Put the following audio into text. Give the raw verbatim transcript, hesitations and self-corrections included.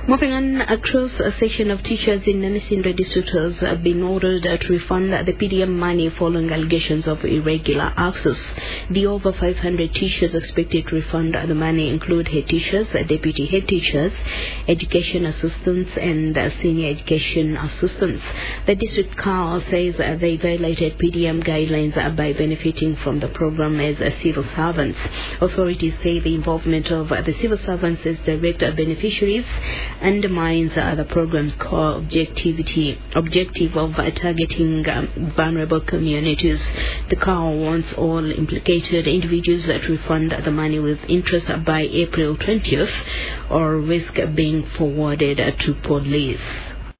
Moving on, a cross section of teachers in Nanisindra district has been ordered to refund the P D M money following allegations of irregular access. The over five hundred teachers expected to refund the money include head teachers, deputy head teachers, education assistants, and senior education assistants. The district C A R says they violated P D M guidelines by benefiting from the program as civil servants. Authorities say the involvement of the civil servants as direct beneficiaries undermines uh, the program's core objectivity, objective of uh, targeting um, vulnerable communities. The C A R wants all implicated individuals uh, to refund the money with interest by April twentieth or risk being forwarded uh, to police.